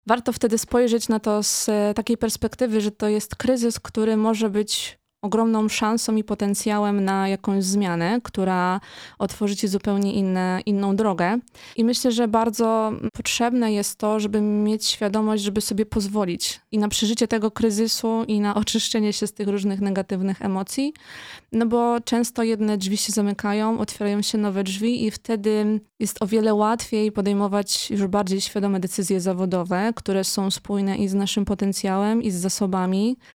Warto wtedy spojrzeć na to z takiej perspektywy, że to jest kryzys, który może być ogromną szansą i potencjałem na jakąś zmianę, która otworzy ci zupełnie inną drogę. I myślę, że bardzo potrzebne jest to, żeby mieć świadomość, żeby sobie pozwolić i na przeżycie tego kryzysu, i na oczyszczenie się z tych różnych negatywnych emocji, no bo często jedne drzwi się zamykają, otwierają się nowe drzwi i wtedy jest o wiele łatwiej podejmować już bardziej świadome decyzje zawodowe, które są spójne i z naszym potencjałem, i z zasobami,